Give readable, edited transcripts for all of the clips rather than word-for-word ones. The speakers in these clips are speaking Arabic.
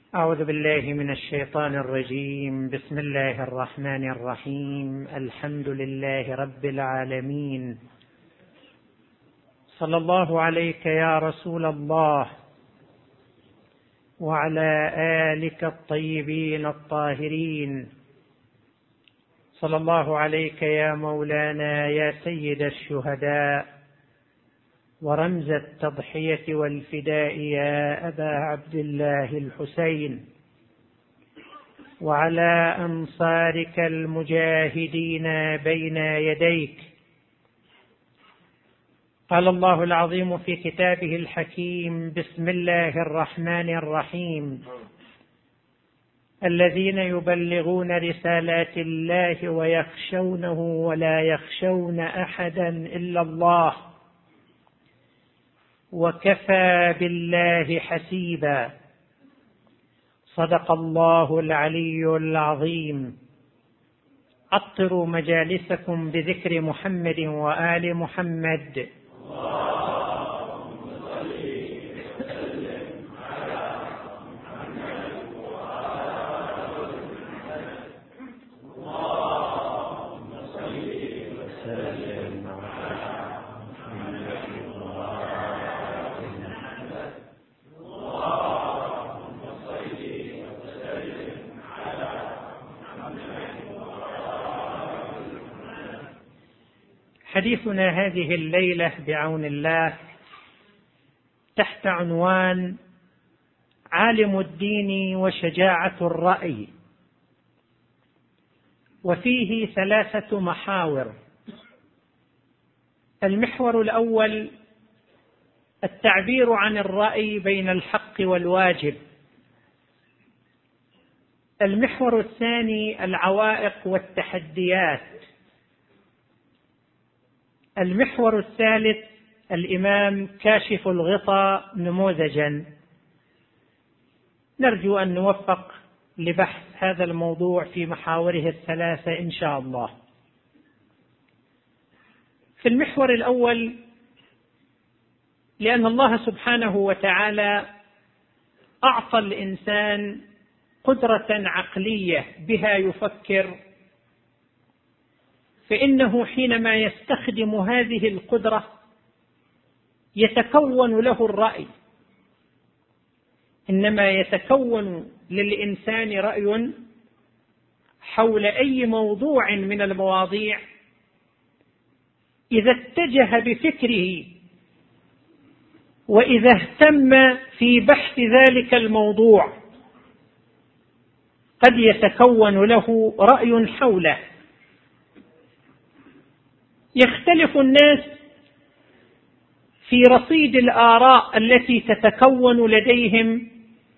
أعوذ بالله من الشيطان الرجيم. بسم الله الرحمن الرحيم. الحمد لله رب العالمين. صلى الله عليك يا رسول الله وعلى آلك الطيبين الطاهرين. صلى الله عليك يا مولانا يا سيد الشهداء ورمز التضحية والفداء يا أبا عبد الله الحسين، وعلى أنصارك المجاهدين بين يديك. قال الله العظيم في كتابه الحكيم: بسم الله الرحمن الرحيم. الذين يبلغون رسالات الله ويخشونه ولا يخشون أحدا إلا الله وكفى بالله حسيبا. صدق الله العلي العظيم. عطروا مجالسكم بذكر محمد وآل محمد. حديثنا هذه الليلة بعون الله تحت عنوان عالم الدين وشجاعة الرأي، وفيه 3 محاور. المحور الأول التعبير عن الرأي بين الحق والواجب. المحور الثاني العوائق والتحديات. المحور الثالث الإمام كاشف الغطاء نموذجا. نرجو أن نوفق لبحث هذا الموضوع في محاوره ال3 إن شاء الله. في المحور الأول، لأن الله سبحانه وتعالى أعطى الإنسان قدرة عقلية بها يفكر، فإنه حينما يستخدم هذه القدرة يتكون له الرأي. إنما يتكون للإنسان رأي حول أي موضوع من المواضيع إذا اتجه بفكره وإذا اهتم في بحث ذلك الموضوع قد يتكون له رأي حوله. يختلف الناس في رصيد الآراء التي تتكون لديهم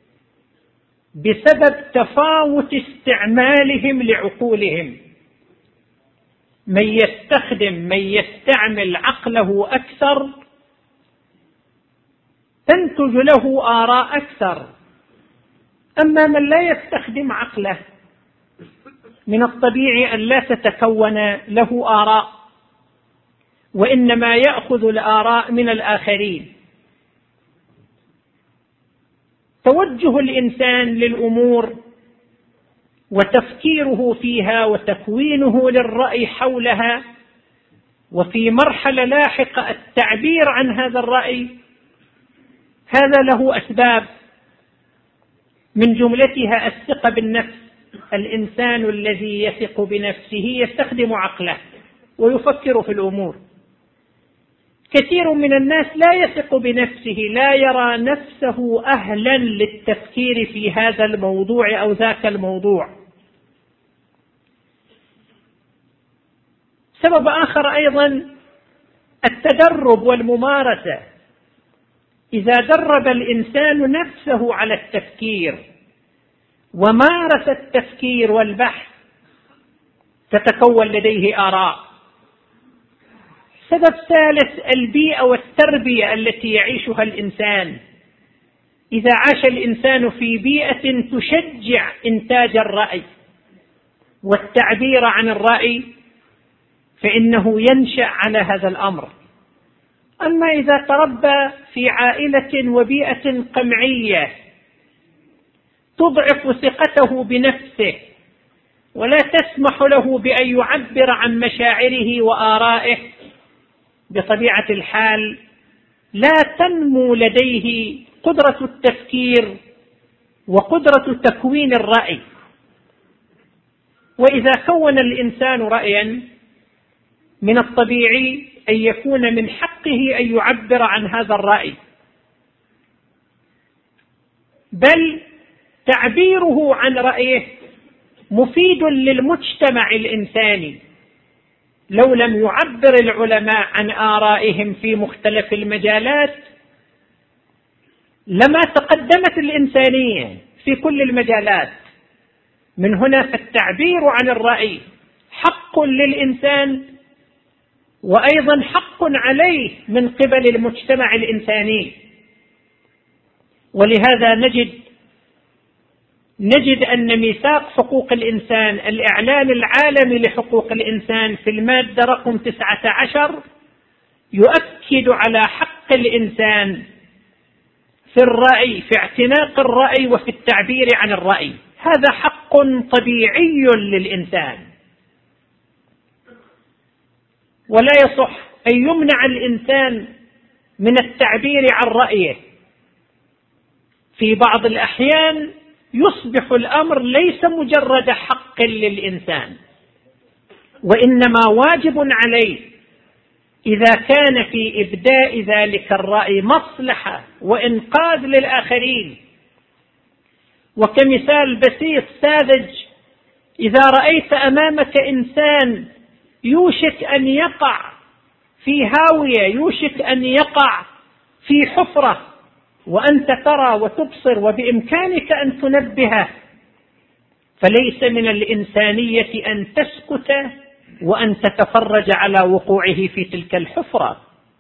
بسبب تفاوت استعمالهم لعقولهم. من يستعمل عقله أكثر تنتج له آراء أكثر، أما من لا يستخدم عقله من الطبيعي أن لا تتكون له آراء، وإنما يأخذ الآراء من الآخرين. توجه الإنسان للأمور وتفكيره فيها وتكوينه للرأي حولها، وفي مرحلة لاحقة التعبير عن هذا الرأي، هذا له أسباب من جملتها الثقة بالنفس. الإنسان الذي يثق بنفسه يستخدم عقله ويفكر في الأمور. كثير من الناس لا يثق بنفسه، لا يرى نفسه أهلا للتفكير في هذا الموضوع أو ذاك الموضوع. سبب آخر أيضا التدرب والممارسة. إذا درب الإنسان نفسه على التفكير ومارس التفكير والبحث تتكون لديه آراء. سبب ثالث البيئة والتربية التي يعيشها الإنسان. إذا عاش الإنسان في بيئة تشجع إنتاج الرأي والتعبير عن الرأي فإنه ينشأ على هذا الأمر. أما إذا تربى في عائلة وبيئة قمعية تضعف ثقته بنفسه ولا تسمح له بأن يعبر عن مشاعره وآرائه، بطبيعة الحال لا تنمو لديه قدرة التفكير وقدرة تكوين الرأي. وإذا كون الإنسان رأيا، من الطبيعي أن يكون من حقه أن يعبر عن هذا الرأي، بل تعبيره عن رأيه مفيد للمجتمع الإنساني. لو لم يعبر العلماء عن آرائهم في مختلف المجالات لما تقدمت الإنسانية في كل المجالات. من هنا فالتعبير عن الرأي حق للإنسان، وأيضا حق عليه من قبل المجتمع الإنساني. ولهذا نجد أن ميثاق حقوق الإنسان، الإعلان العالمي لحقوق الإنسان، في المادة رقم 19 يؤكد على حق الإنسان في الرأي، في اعتناق الرأي وفي التعبير عن الرأي. هذا حق طبيعي للإنسان، ولا يصح أن يمنع الإنسان من التعبير عن رأيه. في بعض الأحيان يصبح الأمر ليس مجرد حق للإنسان، وإنما واجب عليه إذا كان في إبداء ذلك الرأي مصلحة وإنقاذ للآخرين. وكمثال بسيط ساذج، إذا رأيت أمامك إنسان يوشك أن يقع في هاوية، يوشك أن يقع في حفرة، وأنت ترى وتبصر وبإمكانك أن تنبهه، فليس من الإنسانية أن تسكت وأن تتفرج على وقوعه في تلك الحفرة.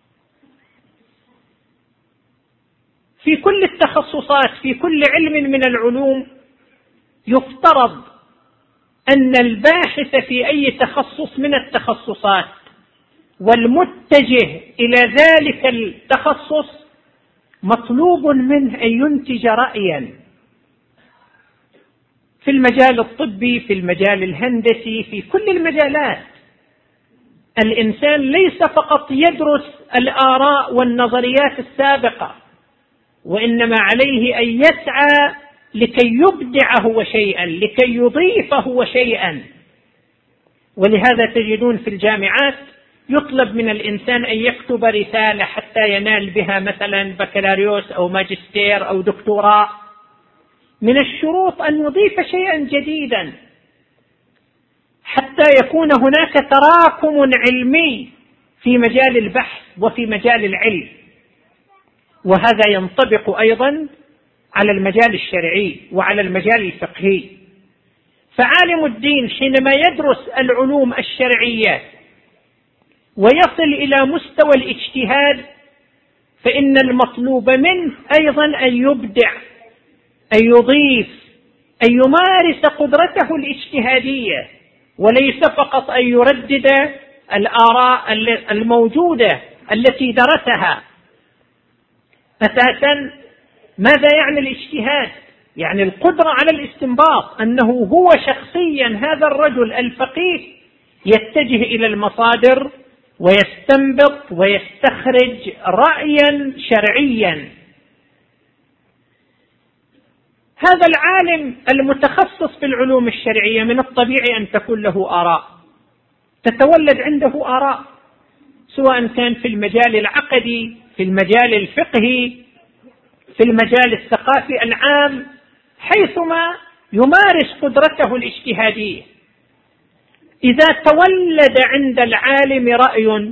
في كل التخصصات، في كل علم من العلوم، يفترض أن الباحث في أي تخصص من التخصصات والمتجه إلى ذلك التخصص مطلوب منه أن ينتج رأيا في المجال الطبي، في المجال الهندسي، في كل المجالات. الإنسان ليس فقط يدرس الآراء والنظريات السابقة، وإنما عليه أن يسعى لكي يبدع هو شيئا، لكي يضيف هو شيئا. ولهذا تجدون في الجامعات يطلب من الإنسان أن يكتب رسالة حتى ينال بها مثلا بكالوريوس أو ماجستير أو دكتوراه. من الشروط أن يضيف شيئا جديدا حتى يكون هناك تراكم علمي في مجال البحث وفي مجال العلم. وهذا ينطبق أيضا على المجال الشرعي وعلى المجال الفقهي. فعالم الدين حينما يدرس العلوم الشرعية ويصل إلى مستوى الاجتهاد، فإن المطلوب منه أيضا أن يبدع، أن يضيف، أن يمارس قدرته الاجتهادية، وليس فقط أن يردد الآراء الموجودة التي درسها. أساسا ماذا يعني الاجتهاد؟ يعني القدرة على الاستنباط، أنه هو شخصيا هذا الرجل الفقيه يتجه إلى المصادر ويستنبط ويستخرج رأيا شرعيا. هذا العالم المتخصص في العلوم الشرعية من الطبيعي أن تكون له آراء، تتولد عنده آراء، سواء كان في المجال العقدي، في المجال الفقهي، في المجال الثقافي العام، حيثما يمارس قدرته الاجتهادية. إذا تولد عند العالم رأي،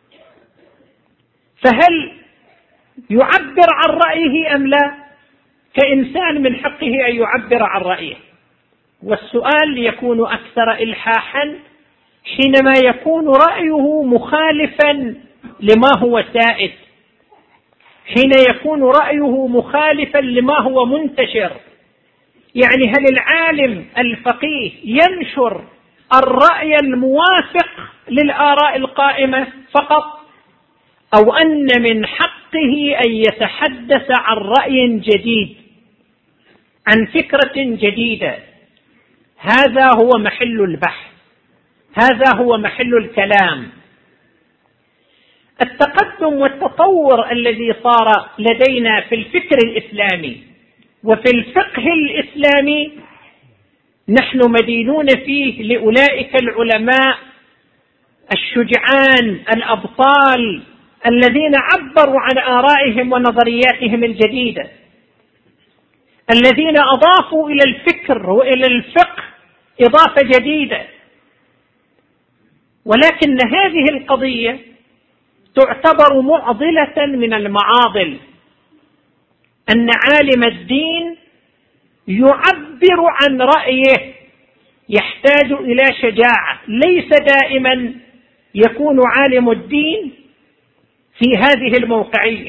فهل يعبر عن رأيه أم لا؟ كإنسان من حقه أن يعبر عن رأيه. والسؤال يكون أكثر إلحاحا حينما يكون رأيه مخالفا لما هو سائد، حين يكون رأيه مخالفا لما هو منتشر. يعني هل العالم الفقيه ينشر الرأي الموافق للآراء القائمة فقط، أو أن من حقه أن يتحدث عن رأي جديد؟ عن فكرة جديدة، هذا هو محل البحث، هذا هو محل الكلام. التقدم والتطور الذي صار لدينا في الفكر الإسلامي وفي الفقه الإسلامي نحن مدينون فيه لأولئك العلماء الشجعان الأبطال الذين عبروا عن آرائهم ونظرياتهم الجديدة، الذين أضافوا إلى الفكر وإلى الفقه إضافة جديدة. ولكن هذه القضية تعتبر معضلة من المعاضل، أن عالم الدين يعبر عن رأيه يحتاج إلى شجاعة. ليس دائما يكون عالم الدين في هذه الموقعية.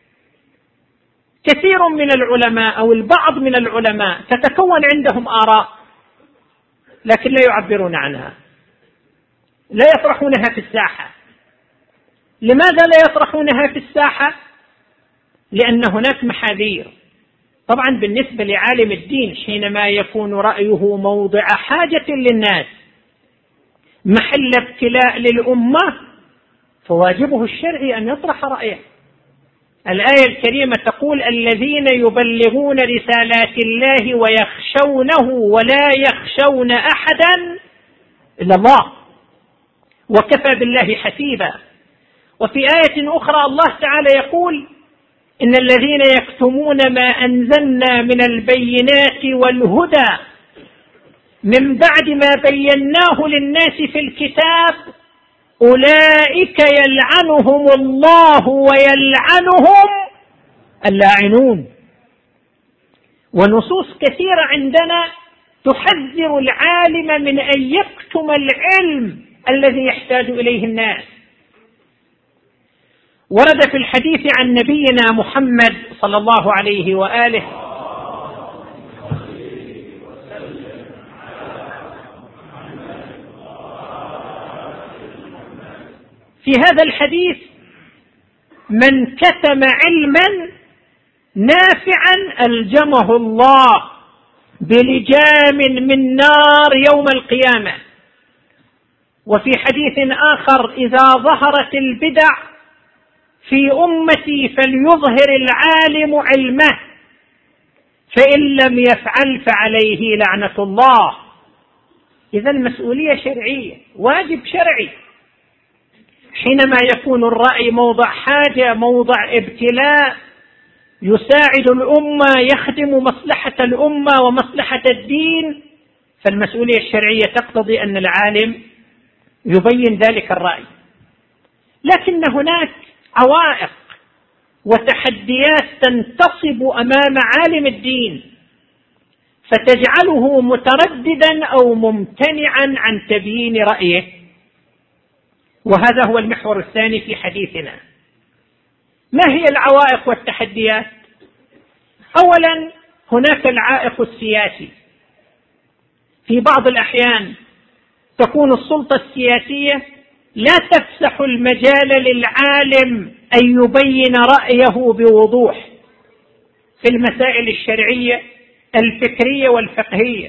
كثير من العلماء أو البعض من العلماء تتكون عندهم آراء لكن لا يعبرون عنها، لا يطرحونها في الساحة. لماذا لا يطرحونها في الساحة؟ لأن هناك محاذير. طبعا بالنسبة لعالم الدين حينما يكون رأيه موضع حاجة للناس، محل ابتلاء للأمة، فواجبه الشرعي أن يطرح رأيه. الآية الكريمة تقول: الذين يبلغون رسالات الله ويخشونه ولا يخشون أحدا إلا الله وكفى بالله حسيبا. وفي آية أخرى الله تعالى يقول: إن الذين يكتمون ما أنزلنا من البينات والهدى من بعد ما بيناه للناس في الكتاب أولئك يلعنهم الله ويلعنهم اللاعنون. ونصوص كثيرة عندنا تحذر العالم من أن يكتم العلم الذي يحتاج إليه الناس. ورد في الحديث عن نبينا محمد صلى الله عليه وآله في هذا الحديث: من كتم علما نافعا ألجمه الله بلجام من نار يوم القيامة. وفي حديث آخر: إذا ظهرت البدع في أمتي فليظهر العالم علمه فإن لم يفعل فعليه لعنة الله. إذا المسؤولية شرعية، واجب شرعي. حينما يكون الرأي موضع حاجة، موضع ابتلاء، يساعد الأمة، يخدم مصلحة الأمة ومصلحة الدين، فالمسؤولية الشرعية تقتضي أن العالم يبين ذلك الرأي. لكن هناك عوائق وتحديات تنتصب أمام عالم الدين فتجعله مترددا أو ممتنعا عن تبيين رأيه، وهذا هو المحور الثاني في حديثنا. ما هي العوائق والتحديات؟ أولا، هناك العائق السياسي. في بعض الأحيان تكون السلطة السياسية لا تفسح المجال للعالم أن يبين رأيه بوضوح في المسائل الشرعية الفكرية والفقهية.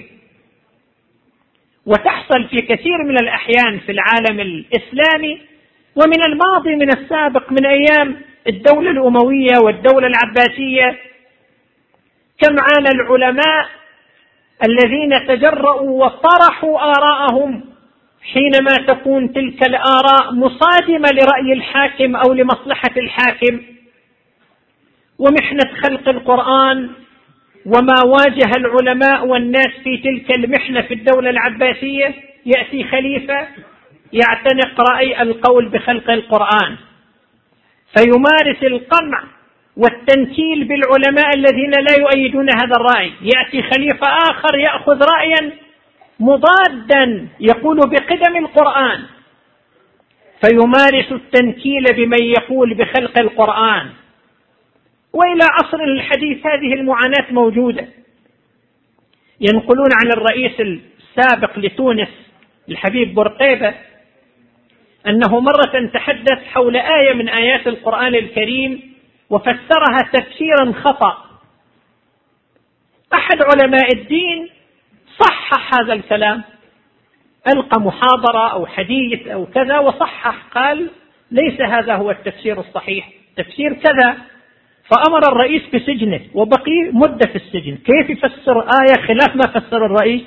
وتحصل في كثير من الأحيان في العالم الإسلامي ومن الماضي من السابق من أيام الدولة الأموية والدولة العباسية، كم عانى العلماء الذين تجرؤوا وطرحوا آراءهم حينما تكون تلك الآراء مصادمة لرأي الحاكم أو لمصلحة الحاكم. ومحنة خلق القرآن وما واجه العلماء والناس في تلك المحنة في الدولة العباسية، يأتي خليفة يعتنق رأي القول بخلق القرآن فيمارس القمع والتنكيل بالعلماء الذين لا يؤيدون هذا الرأي. يأتي خليفة آخر يأخذ رأيا مضادا يقول بقدم القرآن فيمارس التنكيل بمن يقول بخلق القرآن. وإلى عصر الحديث هذه المعاناة موجودة. ينقلون عن الرئيس السابق لتونس الحبيب بورقيبة أنه مرة تحدث حول آية من آيات القرآن الكريم وفسرها تفسيرا خطأ، أحد علماء الدين صحح هذا الكلام، ألقى محاضرة أو حديث أو كذا وصحح، قال ليس هذا هو التفسير الصحيح، تفسير كذا، فأمر الرئيس بسجنه وبقي مدة في السجن. كيف يفسر آية خلاف ما فسر الرئيس؟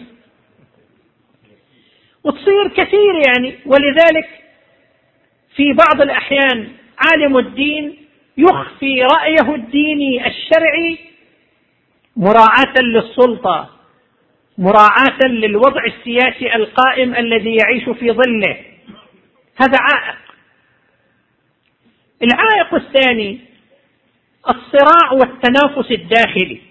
وتصير كثير يعني. ولذلك في بعض الأحيان عالم الدين يخفي رأيه الديني الشرعي مراعاة للسلطة، مراعاة للوضع السياسي القائم الذي يعيش في ظله. هذا عائق. العائق الثاني الصراع والتنافس الداخلي.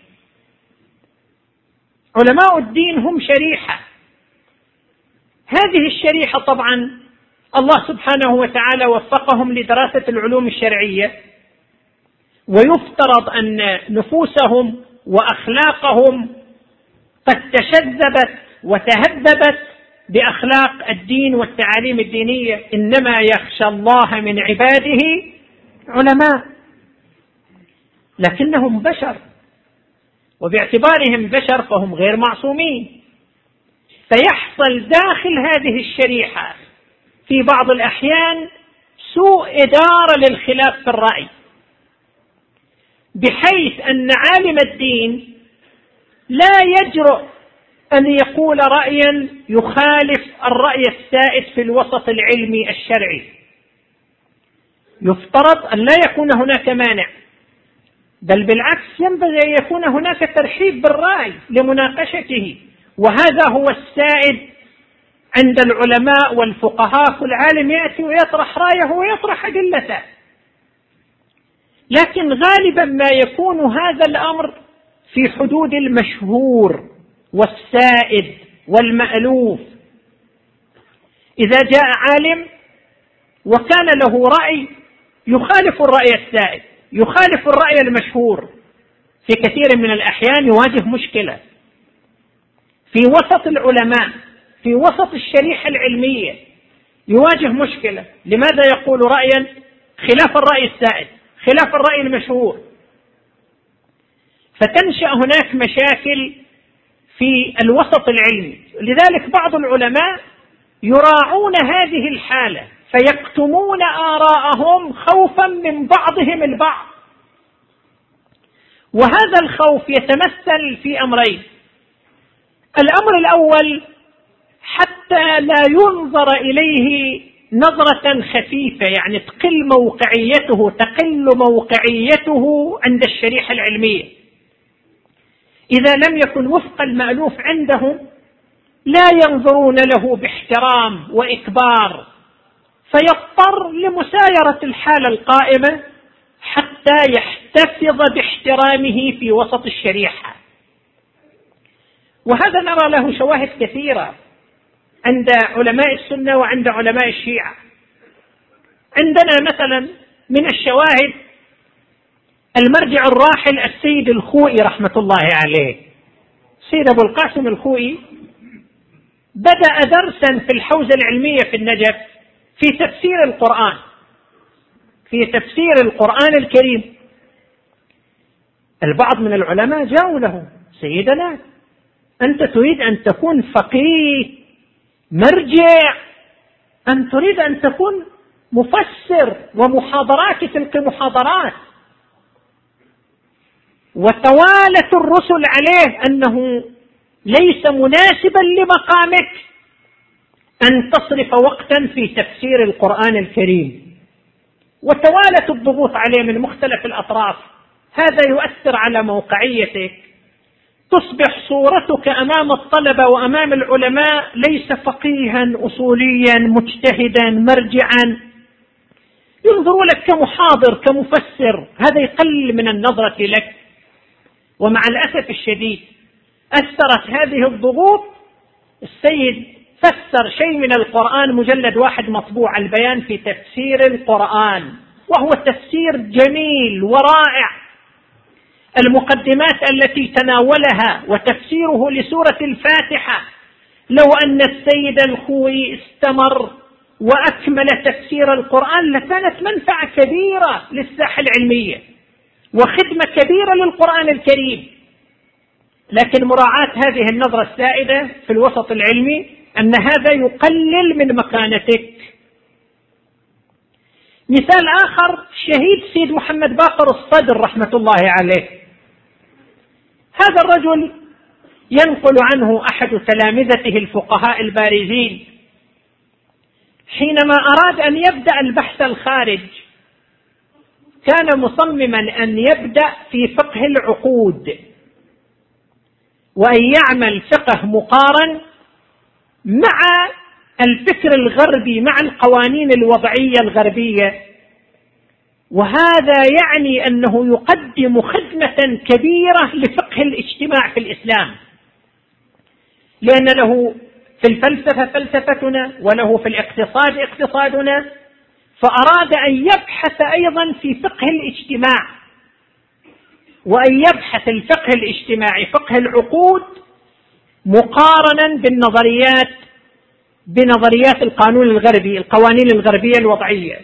علماء الدين هم شريحة، هذه الشريحة طبعا الله سبحانه وتعالى وفقهم لدراسة العلوم الشرعية، ويفترض أن نفوسهم وأخلاقهم قد تشذبت وتهذبت بأخلاق الدين والتعاليم الدينية. إنما يخشى الله من عباده علماء، لكنهم بشر، وباعتبارهم بشر فهم غير معصومين. فيحصل داخل هذه الشريحة في بعض الأحيان سوء إدارة للخلاف في الرأي، بحيث أن عالم الدين لا يجرؤ أن يقول رأيا يخالف الرأي السائد في الوسط العلمي الشرعي. يفترض أن لا يكون هناك مانع، بل بالعكس ينبغي أن يكون هناك ترحيب بالرأي لمناقشته، وهذا هو السائد عند العلماء والفقهاء. كل عالم يأتي ويطرح رأيه ويطرح أدلته، لكن غالبا ما يكون هذا الأمر في حدود المشهور والسائد والمألوف. إذا جاء عالم وكان له رأي يخالف الرأي السائد، يخالف الرأي المشهور، في كثير من الأحيان يواجه مشكلة في وسط العلماء، في وسط الشريحة العلمية يواجه مشكلة. لماذا يقول رأيا خلاف الرأي السائد، خلاف الرأي المشهور؟ فتنشأ هناك مشاكل في الوسط العلمي. لذلك بعض العلماء يراعون هذه الحالة فيكتمون آراءهم خوفا من بعضهم البعض. وهذا الخوف يتمثل في أمرين. الأمر الأول حتى لا ينظر إليه نظرة خفيفة، يعني تقل موقعيته عند الشريحة العلمية. إذا لم يكن وفق المألوف عندهم لا ينظرون له باحترام وإكبار، فيضطر لمسايرة الحالة القائمة حتى يحتفظ باحترامه في وسط الشريحة. وهذا نرى له شواهد كثيرة عند علماء السنة وعند علماء الشيعة. عندنا مثلا من الشواهد المرجع الراحل السيد الخوئي رحمة الله عليه. سيد أبو القاسم الخوئي بدأ درسا في الحوزة العلمية في النجف في تفسير القرآن، في تفسير القرآن الكريم. البعض من العلماء جاءوا له: سيدنا أنت تريد أن تكون فقيه مرجع، أن تريد أن تكون مفسر، ومحاضرات تلك محاضرات، وتوالت الرسل عليه أنه ليس مناسبا لمقامك أن تصرف وقتا في تفسير القرآن الكريم، وتوالت الضغوط عليه من مختلف الأطراف. هذا يؤثر على موقعيتك، تصبح صورتك أمام الطلبة وأمام العلماء ليس فقيها أصوليا مجتهدا مرجعا، ينظروا لك كمحاضر كمفسر. هذا يقلل من النظرة لك. ومع الأسف الشديد أثرت هذه الضغوط. السيد فسر شيء من القرآن، مجلد واحد مطبوع، البيان في تفسير القرآن، وهو تفسير جميل ورائع. المقدمات التي تناولها وتفسيره لسورة الفاتحة، لو أن السيد الخوئي استمر وأكمل تفسير القرآن لكانت منفعة كبيرة للساحة العلمية وخدمة كبيرة للقرآن الكريم. لكن مراعاة هذه النظرة السائدة في الوسط العلمي أن هذا يقلل من مكانتك. مثال آخر شهيد سيد محمد باقر الصدر رحمة الله عليه. هذا الرجل ينقل عنه أحد تلامذته الفقهاء البارزين حينما أراد أن يبدأ البحث الخارج كان مصمما أن يبدأ في فقه العقود وأن يعمل فقه مقارن مع الفكر الغربي مع القوانين الوضعية الغربية، وهذا يعني أنه يقدم خدمة كبيرة لفقه الاجتماع في الإسلام، لأن له في الفلسفة فلسفتنا وله في الاقتصاد اقتصادنا، فأراد أن يبحث أيضا في فقه الاجتماع وأن يبحث الفقه الاجتماعي فقه العقود مقارنا بنظريات القانون الغربي القوانين الغربية الوضعية.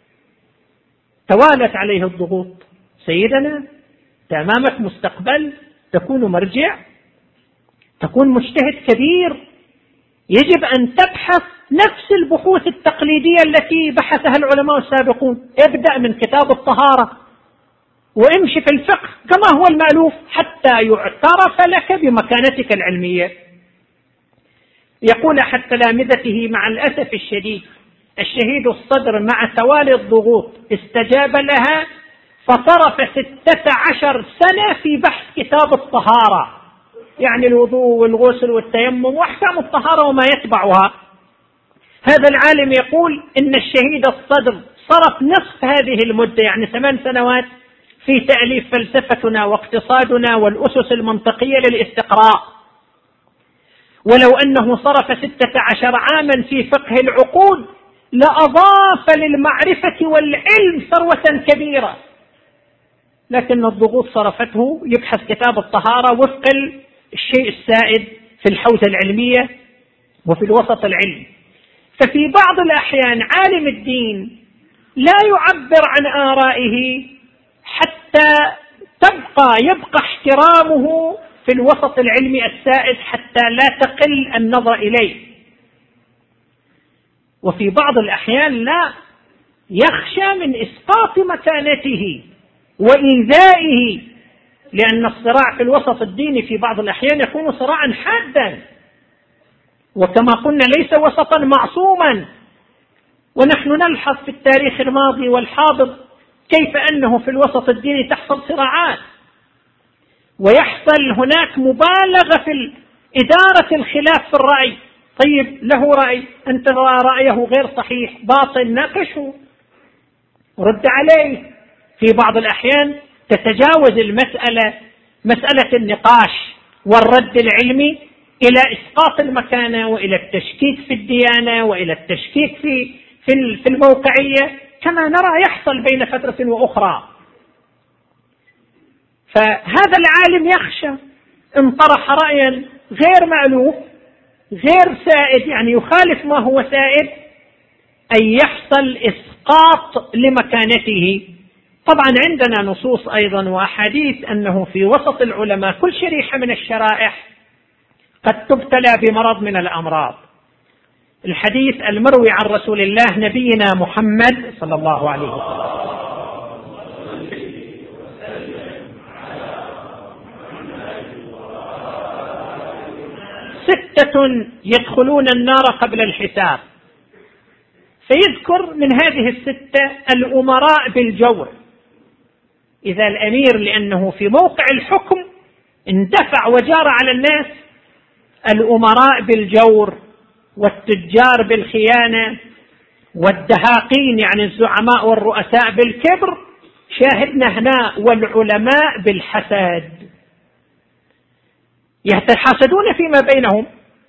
توالت عليه الضغوط. سيدنا أمامك مستقبل، تكون مرجع، تكون مجتهد كبير، يجب أن تبحث نفس البحوث التقليدية التي بحثها العلماء السابقون. ابدأ من كتاب الطهارة وامشي في الفقه كما هو المألوف حتى يعترف لك بمكانتك العلمية. يقول أحد تلامذته مع الأسف الشديد الشهيد الصدر مع توالي الضغوط استجاب لها فصرف 16 سنة في بحث كتاب الطهارة، يعني الوضوء والغسل والتيمم وأحكام الطهارة وما يتبعها. هذا العالم يقول إن الشهيد الصدر صرف نصف هذه المدة، يعني 8 سنوات، في تأليف فلسفتنا واقتصادنا والأسس المنطقية للاستقراء، ولو أنه صرف 16 عاما في فقه العقود لأضاف للمعرفة والعلم ثروة كبيرة، لكن الضغوط صرفته يبحث كتاب الطهارة وفق الشيء السائد في الحوزة العلمية وفي الوسط العلمي. ففي بعض الأحيان عالم الدين لا يعبر عن آرائه حتى يبقى احترامه في الوسط العلمي السائد حتى لا تقل النظر إليه، وفي بعض الأحيان لا، يخشى من إسقاط مكانته وإيذائه، لأن الصراع في الوسط الديني في بعض الأحيان يكون صراعا حادا، وكما قلنا ليس وسطا معصوما. ونحن نلحظ في التاريخ الماضي والحاضر كيف أنه في الوسط الديني تحصل صراعات ويحصل هناك مبالغة في إدارة الخلاف في الرأي. طيب له رأي، أنت ترى رأيه غير صحيح باطل، ناقشه ورد عليه. في بعض الأحيان تتجاوز المسألة مسألة النقاش والرد العلمي إلى إسقاط المكانة وإلى التشكيك في الديانة وإلى التشكيك في الموقعية كما نرى يحصل بين فترة وأخرى. فهذا العالم يخشى إن طرح رأيا غير مألوف غير سائد، يعني يخالف ما هو سائد، أن يحصل إسقاط لمكانته. طبعا عندنا نصوص أيضا وأحاديث أنه في وسط العلماء كل شريحة من الشرائح قد تبتلى بمرض من الأمراض. الحديث المروي عن رسول الله نبينا محمد صلى الله عليه وسلم: 6 يدخلون النار قبل الحساب. فيذكر من هذه 6 الأمراء بالجور. إذا الأمير لأنه في موقع الحكم اندفع وجار على الناس، الأمراء بالجور، والتجار بالخيانة، والدهاقين يعني الزعماء والرؤساء بالكبر، شاهدنا هنا، والعلماء بالحسد، يتحاسدون فيما بينهم.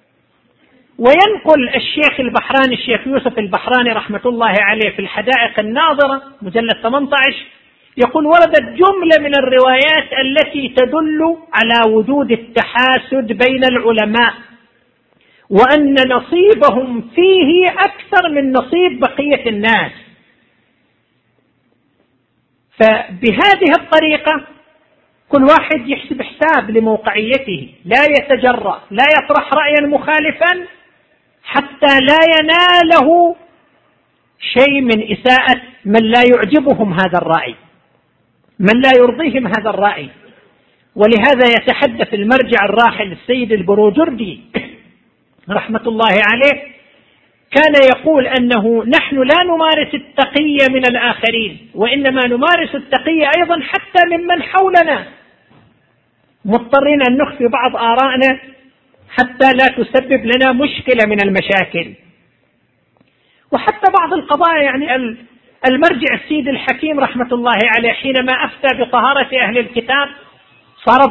وينقل الشيخ البحراني الشيخ يوسف البحراني رحمة الله عليه في الحدائق الناظرة مجلد 18 يقول: وردت جملة من الروايات التي تدل على وجود التحاسد بين العلماء، وأن نصيبهم فيه أكثر من نصيب بقية الناس. فبهذه الطريقة كل واحد يحسب حساب لموقعيته، لا يتجرأ، لا يطرح رأيا مخالفا حتى لا يناله شيء من إساءة من لا يعجبهم هذا الرأي، من لا يرضيهم هذا الرأي. ولهذا يتحدث المرجع الراحل السيد البروجردي رحمة الله عليه، كان يقول أنه نحن لا نمارس التقية من الآخرين، وإنما نمارس التقية أيضا حتى ممن حولنا، مضطرين أن نخفي بعض آرائنا حتى لا تسبب لنا مشكلة من المشاكل. وحتى بعض القضايا، يعني المرجع السيد الحكيم رحمة الله عليه حينما أفتى بطهارة أهل الكتاب صارت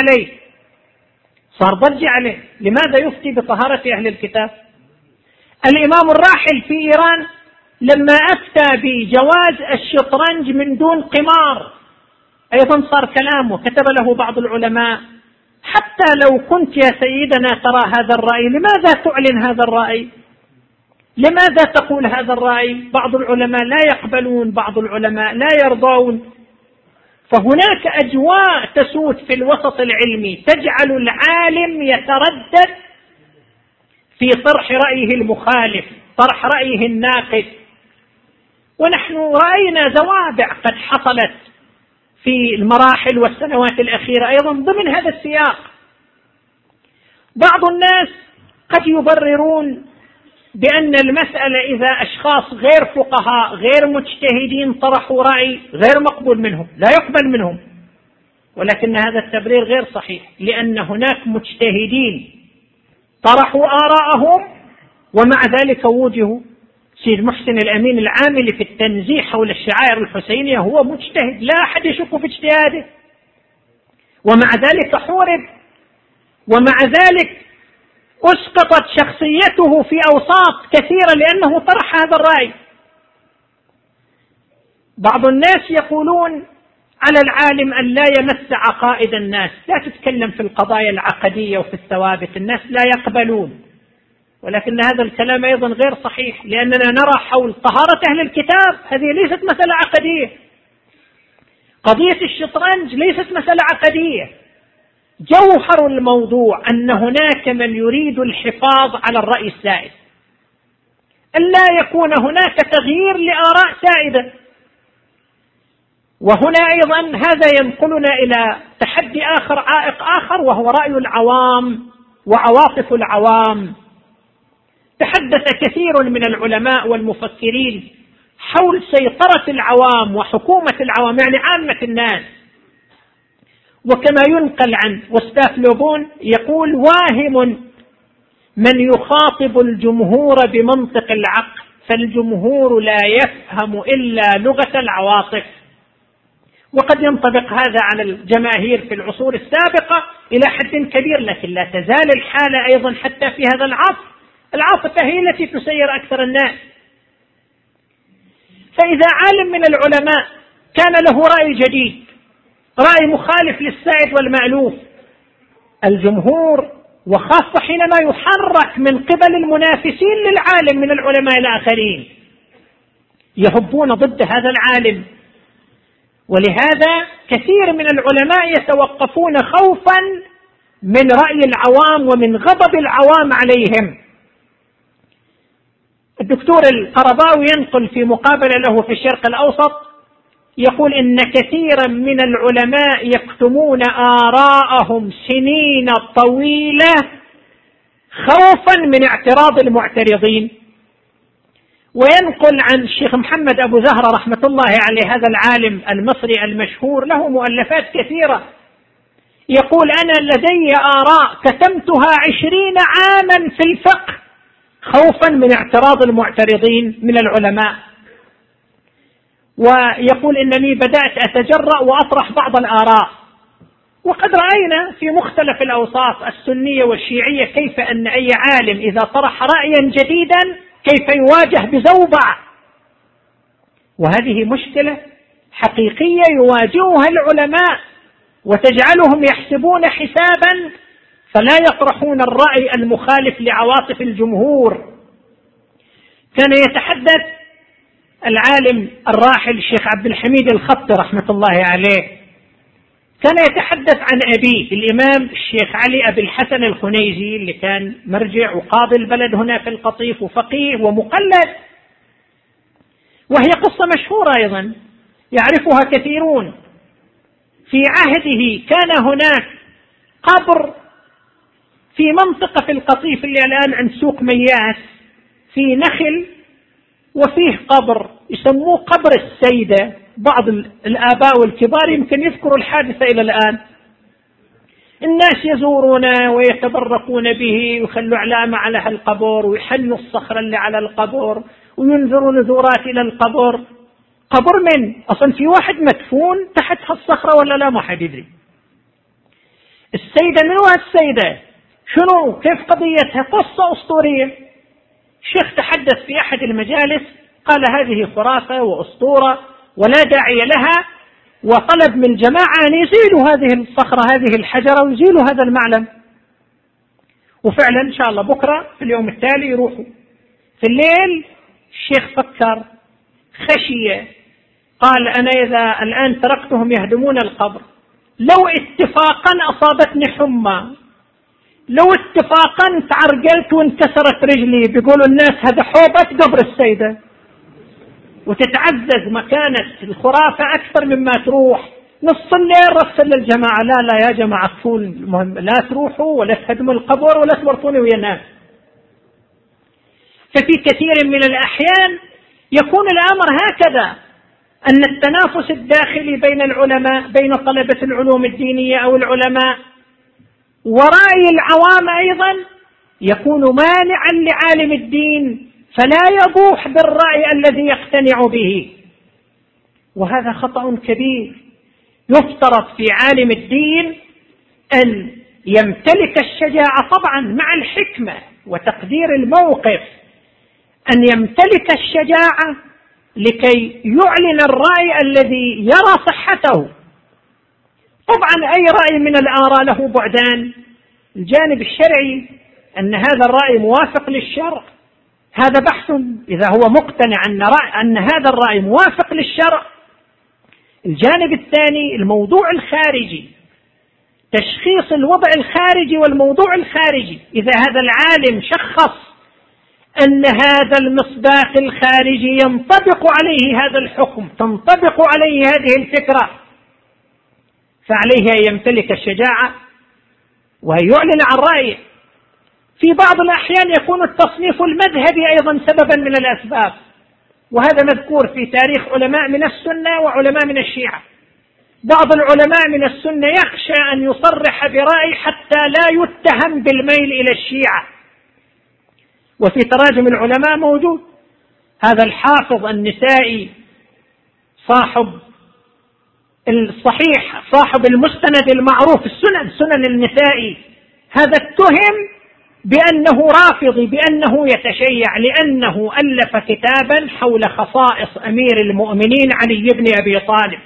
ضجة عليه. لماذا يفتي بطهارة أهل الكتاب؟ الإمام الراحل في إيران لما أفتى بجواز الشطرنج من دون قمار أيضا صار كلامه، كتب له بعض العلماء: حتى لو كنت يا سيدنا ترى هذا الرأي، لماذا تعلن هذا الرأي؟ لماذا تقول هذا الرأي؟ بعض العلماء لا يقبلون، بعض العلماء لا يرضون. فهناك أجواء تسود في الوسط العلمي تجعل العالم يتردد في طرح رأيه المخالف، طرح رأيه الناقد. ونحن رأينا زوابع قد حصلت في المراحل والسنوات الأخيرة أيضا ضمن هذا السياق. بعض الناس قد يبررون بأن المسألة إذا أشخاص غير فقهاء غير مجتهدين طرحوا رأي غير مقبول منهم، لا يقبل منهم، ولكن هذا التبرير غير صحيح، لأن هناك مجتهدين طرحوا آراءهم ومع ذلك وجهوا. سيد محسن الأمين العامل في التنزيه حول الشعائر الحسينية هو مجتهد لا أحد يشك في اجتهاده، ومع ذلك حورب، ومع ذلك أسقطت شخصيته في أوساط كثيرة لأنه طرح هذا الرأي. بعض الناس يقولون على العالم أن لا يمس عقائد الناس، لا تتكلم في القضايا العقدية وفي الثوابت، الناس لا يقبلون. ولكن هذا الكلام أيضا غير صحيح، لأننا نرى حول طهارة أهل الكتاب هذه ليست مسألة عقدية، قضية الشطرنج ليست مسألة عقدية. جوهر الموضوع أن هناك من يريد الحفاظ على الرأي السائد، أن لا يكون هناك تغيير لآراء سائدة. وهنا أيضا هذا ينقلنا إلى تحدي آخر، عائق آخر، وهو رأي العوام وعواطف العوام. تحدث كثير من العلماء والمفكرين حول سيطرة العوام وحكومة العوام، يعني عامة الناس. وكما ينقل عن وستاف لوبون يقول: واهم من يخاطب الجمهور بمنطق العقل، فالجمهور لا يفهم إلا لغة العواطف. وقد ينطبق هذا على الجماهير في العصور السابقة إلى حد كبير، لكن لا تزال الحالة أيضا حتى في هذا العصر، العاطفة هي التي تسير أكثر الناس. فإذا عالم من العلماء كان له رأي جديد، رأي مخالف للسائد والمألوف، الجمهور وخاصة حينما يحرك من قبل المنافسين للعالم من العلماء الآخرين يهبون ضد هذا العالم. ولهذا كثير من العلماء يتوقفون خوفا من رأي العوام ومن غضب العوام عليهم. الدكتور القرضاوي ينقل في مقابلة له في الشرق الأوسط يقول: إن كثيرا من العلماء يكتمون آراءهم سنين طويلة خوفا من اعتراض المعترضين. وينقل عن الشيخ محمد أبو زهرة رحمة الله عليه، هذا العالم المصري المشهور له مؤلفات كثيرة، يقول: أنا لدي آراء كتمتها 20 عاما في الفقه خوفا من اعتراض المعترضين من العلماء. ويقول: إنني بدأت أتجرأ وأطرح بعض الآراء. وقد رأينا في مختلف الأوساط السنية والشيعية كيف أن أي عالم إذا طرح رأيا جديدا كيف يواجه بزوبع. وهذه مشكلة حقيقية يواجهها العلماء وتجعلهم يحسبون حسابا فلا يطرحون الرأي المخالف لعواطف الجمهور. كان يتحدث العالم الراحل الشيخ عبد الحميد الخطي رحمة الله عليه كان يتحدث عن أبيه الإمام الشيخ علي أبي الحسن الخنيزي، اللي كان مرجع وقاضي البلد هنا في القطيف وفقيه ومقلد، وهي قصة مشهورة أيضا يعرفها كثيرون. في عهده كان هناك قبر في منطقة في القطيف اللي الآن عند سوق مياس، في نخل، وفيه قبر يسموه قبر السيدة. بعض الآباء والكبار يمكن يذكروا الحادثة إلى الآن. الناس يزورونه ويتبركون به ويخلوا علامة على هالقبر ويحنوا الصخرة اللي على القبر وينذروا نذورات إلى القبر. قبر من؟ أصلا في واحد مدفون تحت هالصخرة ولا لا؟ ما حد يدري. السيدة منو السيدة؟ شنو؟ كيف قضيتها؟ قصة أسطورية. الشيخ تحدث في أحد المجالس قال هذه خرافة وأسطورة ولا داعي لها، وطلب من الجماعة أن يزيلوا هذه الصخرة، هذه الحجرة، ويزيلوا هذا المعلم. وفعلا إن شاء الله بكرة في اليوم التالي يروحوا. في الليل الشيخ فكر، خشية، قال أنا إذا الآن تركتهم يهدمون القبر، لو اتفاقا أصابتني حمى، لو اتفاقا تعرقلت وانكسرت رجلي، بيقولوا الناس هذا حوبة قبر السيدة، وتتعزز مكانة الخرافة أكثر مما تروح. نص الليل رسل للجماعة لا يا جماعة كفول، المهم لا تروحوا ولا تهدموا القبر ولا تورطوني ويا الناس. ففي كثير من الأحيان يكون الأمر هكذا، أن التنافس الداخلي بين العلماء، بين طلبة العلوم الدينية أو العلماء ورأي العوام أيضا، يكون مانعا لعالم الدين فلا يبوح بالرأي الذي يقتنع به، وهذا خطأ كبير. يفترض في عالم الدين أن يمتلك الشجاعة، طبعا مع الحكمة وتقدير الموقف، أن يمتلك الشجاعة لكي يعلن الرأي الذي يرى صحته. طبعا أي رأي من الآراء له بعدان. الجانب الشرعي أن هذا الرأي موافق للشرع، هذا بحث إذا هو مقتنع أن هذا الرأي موافق للشرع. الجانب الثاني الموضوع الخارجي، تشخيص الوضع الخارجي والموضوع الخارجي. إذا هذا العالم شخص أن هذا المصداق الخارجي ينطبق عليه هذا الحكم، تنطبق عليه هذه الفكرة، فعليه أن يمتلك الشجاعة ويعلن عن رأيه. في بعض الأحيان يكون التصنيف المذهبي أيضا سببا من الأسباب، وهذا مذكور في تاريخ علماء من السنة وعلماء من الشيعة. بعض العلماء من السنة يخشى أن يصرح برأي حتى لا يتهم بالميل إلى الشيعة، وفي تراجم العلماء موجود هذا الحافظ النسائي صاحب الصحيح، صاحب المستند المعروف السنن النسائي، هذا اتهم بأنه رافضي، بأنه يتشيع، لأنه ألف كتابا حول خصائص أمير المؤمنين علي بن أبي طالب،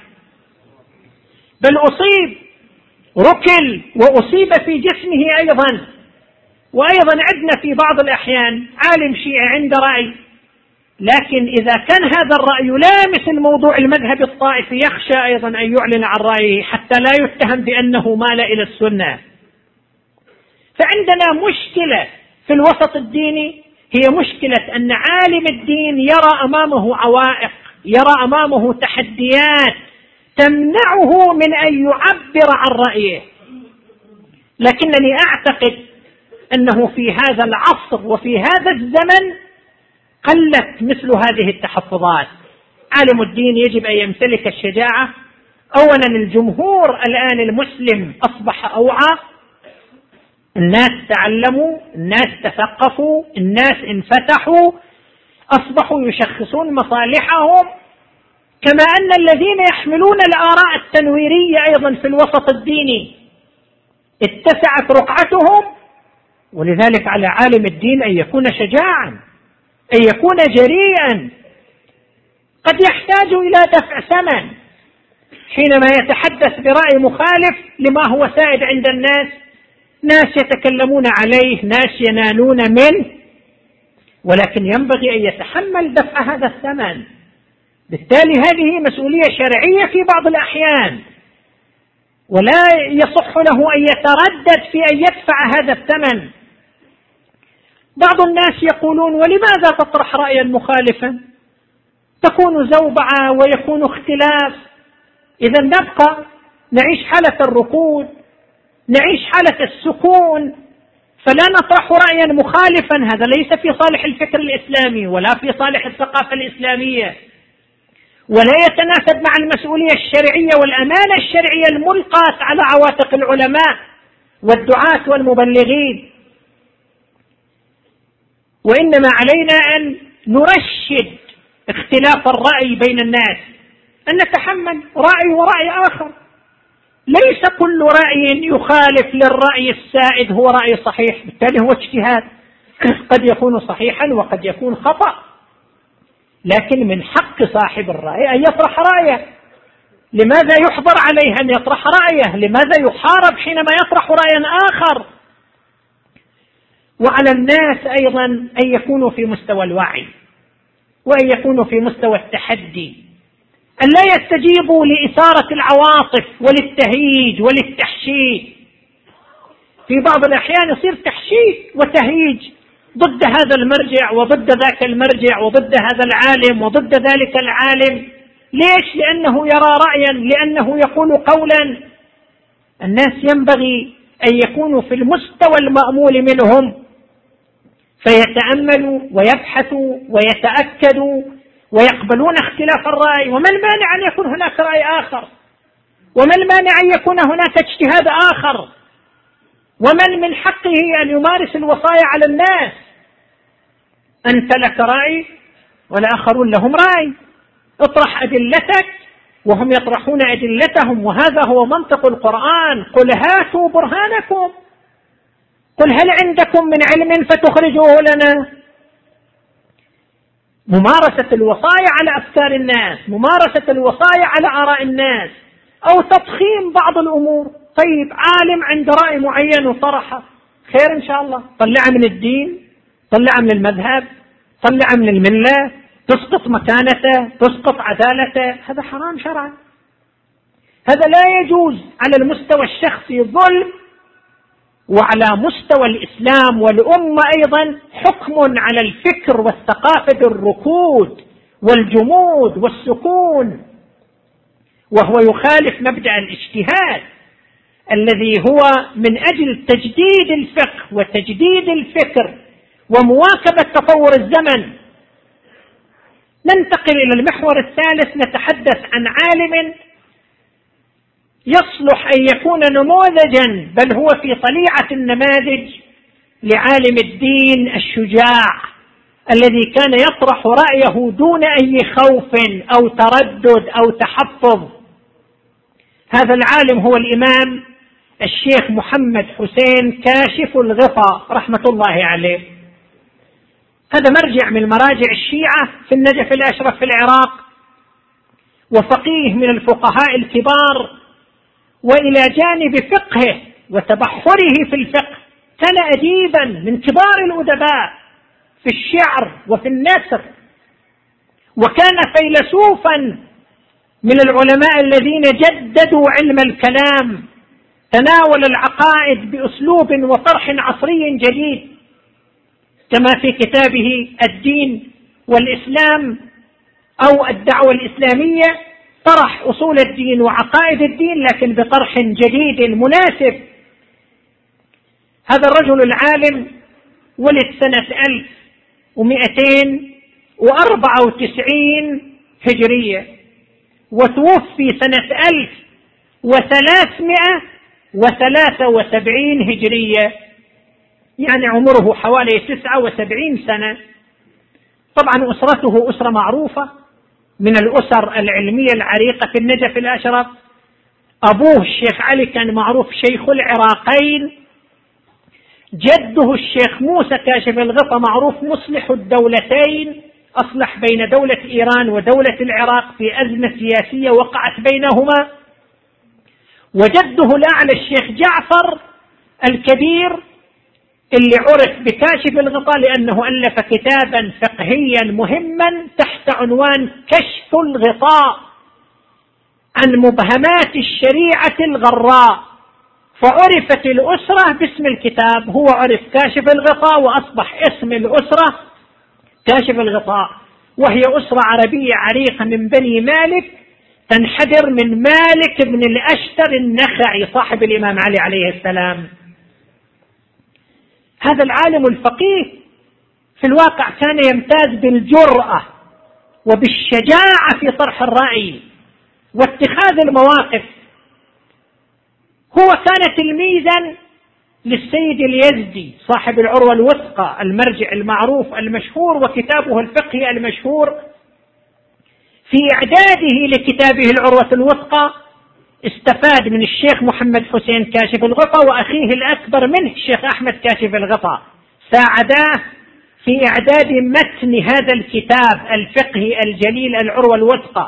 بل أصيب ركل وأصيب في جسمه أيضا. وأيضا عندنا في بعض الأحيان عالم شيعي عنده رأي، لكن إذا كان هذا الرأي يلامس الموضوع المذهبي الطائفي يخشى أيضا أن يعلن عن رأيه حتى لا يتهم بأنه مال إلى السنة. فعندنا مشكلة في الوسط الديني، هي مشكلة أن عالم الدين يرى أمامه عوائق، يرى أمامه تحديات تمنعه من أن يعبر عن رأيه. لكنني أعتقد أنه في هذا العصر وفي هذا الزمن قلت مثل هذه التحفظات. عالم الدين يجب أن يمتلك الشجاعة. أولا الجمهور الآن المسلم أصبح أوعى، الناس تعلموا، الناس تثقفوا، الناس انفتحوا، أصبحوا يشخصون مصالحهم، كما أن الذين يحملون الآراء التنويرية أيضا في الوسط الديني اتسعت رقعتهم. ولذلك على عالم الدين أن يكون شجاعا، أن يكون جريئا. قد يحتاج إلى دفع ثمن حينما يتحدث برأي مخالف لما هو سائد عند الناس، ناس يتكلمون عليه، ناس ينالون منه، ولكن ينبغي أن يتحمل دفع هذا الثمن. بالتالي هذه مسؤولية شرعية في بعض الأحيان، ولا يصح له أن يتردد في أن يدفع هذا الثمن. بعض الناس يقولون: ولماذا تطرح رأيا مخالفا؟ تكون زوبعة ويكون اختلاف، إذا نبقى نعيش حالة الركود، نعيش حالة السكون، فلا نطرح رأيا مخالفا. هذا ليس في صالح الفكر الإسلامي ولا في صالح الثقافة الإسلامية، ولا يتناسب مع المسؤولية الشرعية والأمانة الشرعية الملقاة على عواتق العلماء والدعاة والمبلغين. وإنما علينا أن نرشد اختلاف الرأي بين الناس، أن نتحمل رأي ورأي آخر. ليس كل رأي يخالف للرأي السائد هو رأي صحيح، بالتالي هو اجتهاد، قد يكون صحيحا وقد يكون خطأ، لكن من حق صاحب الرأي أن يطرح رأيه. لماذا يحظر عليه أن يطرح رأيه؟ لماذا يحارب حينما يطرح رأيا آخر؟ وعلى الناس أيضا أن يكونوا في مستوى الوعي، وأن يكونوا في مستوى التحدي، أن لا يستجيبوا لإثارة العواطف وللتهييج وللتحشيد. في بعض الأحيان يصير تحشيد وتهييج ضد هذا المرجع وضد ذاك المرجع وضد هذا العالم وضد ذلك العالم. ليش؟ لأنه يرى رأيا، لأنه يقول قولا. الناس ينبغي أن يكونوا في المستوى المأمول منهم، فيتأملوا ويبحثوا ويتأكدوا ويقبلون اختلاف الرأي. وما المانع أن يكون هناك رأي آخر؟ وما المانع أن يكون هناك اجتهاد آخر؟ ومن من حقه أن يمارس الوصايا على الناس؟ أنت لك رأي والآخرون لهم رأي، اطرح أدلتك وهم يطرحون أدلتهم، وهذا هو منطق القرآن. قل هاتوا برهانكم، قل هل عندكم من علم فتخرجوه لنا. ممارسة الوصايا على أفكار الناس، ممارسة الوصايا على آراء الناس، أو تضخيم بعض الأمور. طيب عالم عنده رأي معين وطرحه، خير إن شاء الله، طلعه من الدين، طلعه من المذهب، طلعه من الملة، تسقط مكانته، تسقط عدالته. هذا حرام شرعا، هذا لا يجوز. على المستوى الشخصي ظلم، وعلى مستوى الإسلام والأمة أيضا حكم على الفكر والثقافة بالركود والجمود والسكون، وهو يخالف مبدأ الاجتهاد الذي هو من أجل تجديد الفقه وتجديد الفكر ومواكبة تطور الزمن. ننتقل إلى المحور الثالث، نتحدث عن عالم يصلح أن يكون نموذجا، بل هو في طليعة النماذج لعالم الدين الشجاع الذي كان يطرح رأيه دون أي خوف أو تردد أو تحفظ. هذا العالم هو الإمام الشيخ محمد حسين كاشف الغطاء رحمة الله عليه. هذا مرجع من مراجع الشيعة في النجف الأشرف في العراق، وفقيه من الفقهاء الكبار، وإلى جانب فقهه وتبحره في الفقه كان أديبا من كبار الأدباء في الشعر وفي النثر، وكان فيلسوفا من العلماء الذين جددوا علم الكلام، تناول العقائد بأسلوب وطرح عصري جديد، كما في كتابه الدين والإسلام أو الدعوة الإسلامية، طرح أصول الدين وعقائد الدين لكن بطرح جديد مناسب. هذا الرجل العالم ولد سنة 1294 هجرية، وتوفي سنة 1373 هجرية، يعني عمره حوالي 79 سنة. طبعا أسرته أسرة معروفة من الأسر العلمية العريقة في النجف الأشرف. أبوه الشيخ علي كان معروف شيخ العراقين، جده الشيخ موسى كاشف الغطاء معروف مصلح الدولتين، أصلح بين دولة إيران ودولة العراق في أزمة سياسية وقعت بينهما. وجده الأعلى الشيخ جعفر الكبير اللي عرف بكاشف الغطاء لأنه ألف كتابا فقهيا مهما تحت عنوان كشف الغطاء، عن مبهمات الشريعة الغراء، فعرفت الأسرة باسم الكتاب، هو عرف كاشف الغطاء وأصبح اسم الأسرة كاشف الغطاء، وهي أسرة عربية عريقة من بني مالك، تنحدر من مالك بن الأشتر النخعي صاحب الإمام علي عليه السلام. هذا العالم الفقيه في الواقع كان يمتاز بالجرأة وبالشجاعة في طرح الرأي واتخاذ المواقف. هو كان تلميذا للسيد اليزدي صاحب العروة الوثقى، المرجع المعروف المشهور وكتابه الفقهي المشهور. في إعداده لكتابه العروة الوثقى استفاد من الشيخ محمد حسين كاشف الغطاء وأخيه الأكبر منه الشيخ أحمد كاشف الغطاء، ساعداه في إعداد متن هذا الكتاب الفقهي الجليل العروة الوثقى.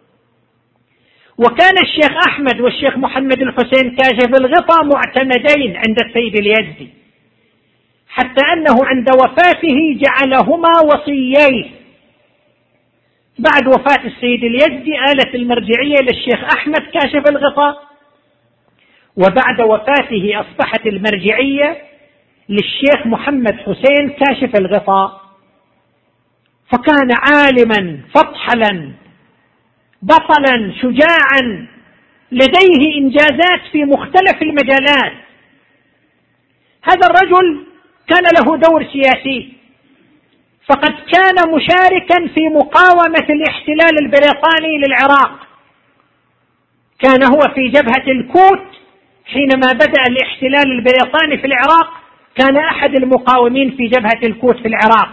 وكان الشيخ أحمد والشيخ محمد الحسين كاشف الغطاء معتمدين عند السيد اليزدي، حتى أنه عند وفاته جعلهما وصيين. بعد وفاة السيد اليزدي آلت المرجعية للشيخ أحمد كاشف الغطاء، وبعد وفاته أصبحت المرجعية للشيخ محمد حسين كاشف الغطاء. فكان عالما فطحلا بطلا شجاعا لديه إنجازات في مختلف المجالات. هذا الرجل كان له دور سياسي، فقد كان مشاركا في مقاومة الاحتلال البريطاني للعراق. كان هو في جبهة الكوت حينما بدأ الاحتلال البريطاني في العراق، كان أحد المقاومين في جبهة الكوت في العراق.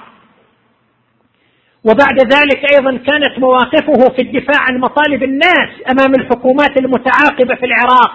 وبعد ذلك أيضا كانت مواقفه في الدفاع عن مطالب الناس أمام الحكومات المتعاقبة في العراق.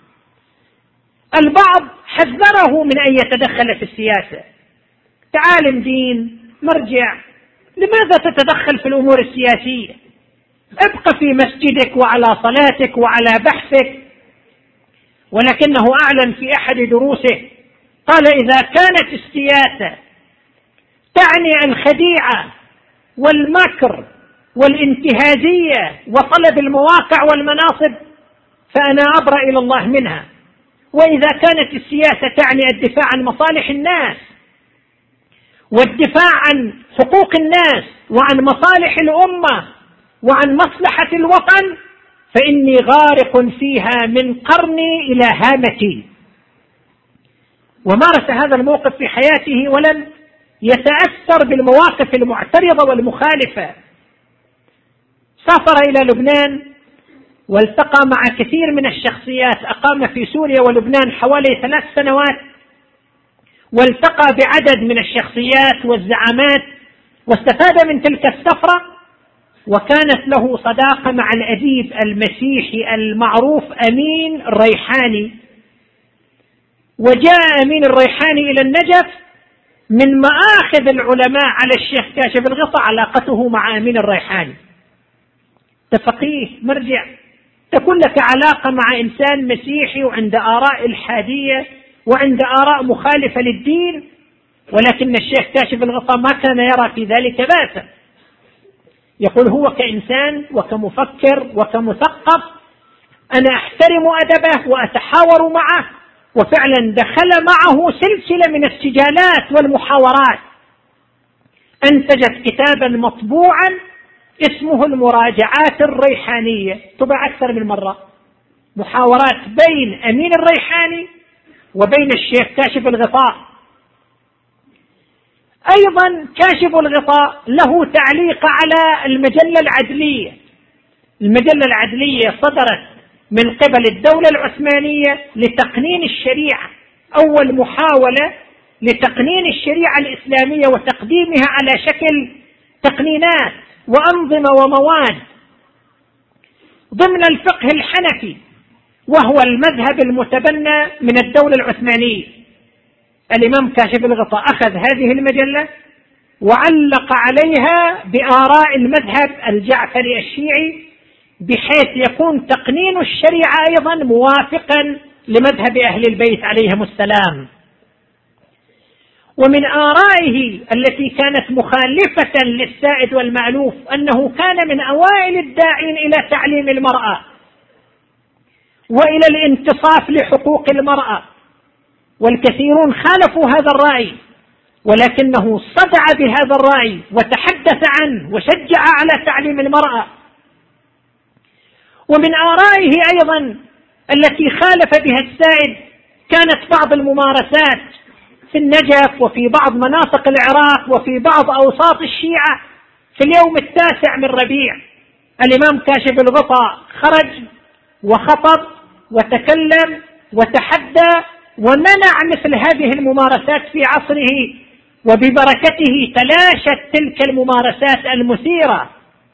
البعض حذره من أن يتدخل في السياسة، تعالم دين مرجع، لماذا تتدخل في الأمور السياسية؟ ابقى في مسجدك وعلى صلاتك وعلى بحثك. ولكنه أعلن في أحد دروسه قال: إذا كانت السياسة تعني الخديعة والمكر والانتهازية وطلب المواقع والمناصب فأنا أبرأ إلى الله منها، وإذا كانت السياسة تعني الدفاع عن مصالح الناس والدفاع عن حقوق الناس وعن مصالح الأمة وعن مصلحة الوطن فإني غارق فيها من قرني إلى هامتي. ومارس هذا الموقف في حياته ولم يتأثر بالمواقف المعترضة والمخالفة. سافر إلى لبنان والتقى مع كثير من الشخصيات، أقام في سوريا ولبنان حوالي 3 سنوات، والتقى بعدد من الشخصيات والزعامات واستفاد من تلك السفرة. وكانت له صداقة مع الأديب المسيحي المعروف أمين الريحاني، وجاء أمين الريحاني إلى النجف من مآخذ العلماء على الشيخ كاشف الغطاء علاقته مع أمين الريحاني. فقيه مرجع تكون لك علاقة مع إنسان مسيحي وعند آراء الحادية وعند آراء مخالفة للدين، ولكن الشيخ كاشف الغطاء ما كان يرى في ذلك بأسا. يقول هو كإنسان وكمفكر وكمثقف أنا أحترم أدبه وأتحاور معه، وفعلا دخل معه سلسلة من السجالات والمحاورات. أنتجت كتابا مطبوعا اسمه المراجعات الريحانية، طبع أكثر من مرة، محاورات بين أمين الريحاني وبين الشيخ كاشف الغطاء. أيضا كاشف الغطاء له تعليق على المجلة العدلية. المجلة العدلية صدرت من قبل الدولة العثمانية لتقنين الشريعة، أول محاولة لتقنين الشريعة الإسلامية وتقديمها على شكل تقنينات وأنظمة ومواد ضمن الفقه الحنفي، وهو المذهب المتبنى من الدولة العثمانية. الإمام كاشف الغطاء أخذ هذه المجلة وعلق عليها بآراء المذهب الجعفري الشيعي، بحيث يكون تقنين الشريعة أيضا موافقا لمذهب أهل البيت عليهم السلام. ومن آرائه التي كانت مخالفة للسائد والمألوف أنه كان من أوائل الداعين إلى تعليم المرأة، وإلى الانتصاف لحقوق المرأة، والكثيرون خالفوا هذا الرأي، ولكنه صدع بهذا الرأي وتحدث عنه وشجع على تعليم المرأة. ومن آرائه أيضا التي خالف بها السائد كانت بعض الممارسات في النجف وفي بعض مناطق العراق وفي بعض أوساط الشيعة. في اليوم 9 من ربيع الإمام كاشف الغطاء خرج وخطب وتكلم وتحدى ومنع مثل هذه الممارسات في عصره، وببركته تلاشت تلك الممارسات المثيرة.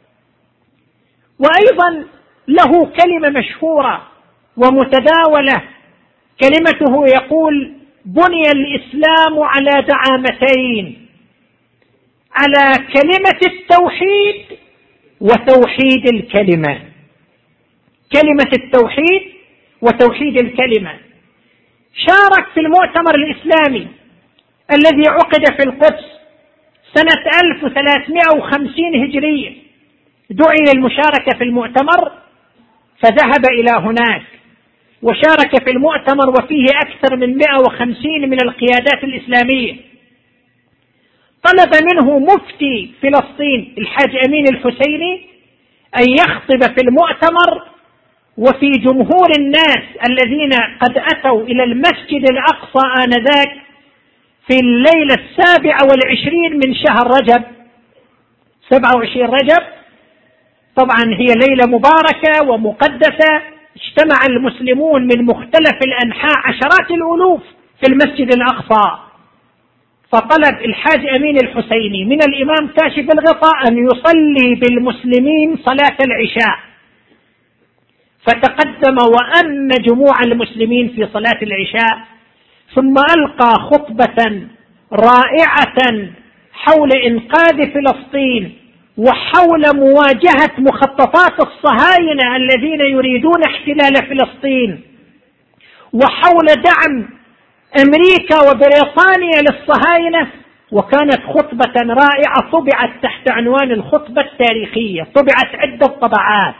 وأيضا له كلمة مشهورة ومتداولة، كلمته يقول: بني الإسلام على دعامتين، على كلمة التوحيد وتوحيد الكلمة. كلمة التوحيد وتوحيد الكلمة. شارك في المؤتمر الإسلامي الذي عقد في القدس سنة 1350 هجرية، دعي للمشاركة في المؤتمر فذهب إلى هناك وشارك في المؤتمر، وفيه أكثر من 150 من القيادات الإسلامية. طلب منه مفتي فلسطين الحاج أمين الحسيني أن يخطب في المؤتمر وفي جمهور الناس الذين قد أتوا إلى المسجد الأقصى آنذاك في الليلة 27 من شهر رجب، 27 رجب. طبعا هي ليلة مباركة ومقدسة، اجتمع المسلمون من مختلف الأنحاء عشرات الألوف في المسجد الأقصى. فطلب الحاج أمين الحسيني من الإمام كاشف الغطاء أن يصلي بالمسلمين صلاة العشاء، فتقدم وأم جموع المسلمين في صلاة العشاء، ثم ألقى خطبة رائعة حول إنقاذ فلسطين وحول مواجهة مخططات الصهاينة الذين يريدون احتلال فلسطين، وحول دعم أمريكا وبريطانيا للصهاينة. وكانت خطبة رائعة طبعت تحت عنوان الخطبة التاريخية، طبعت عدة طبعات.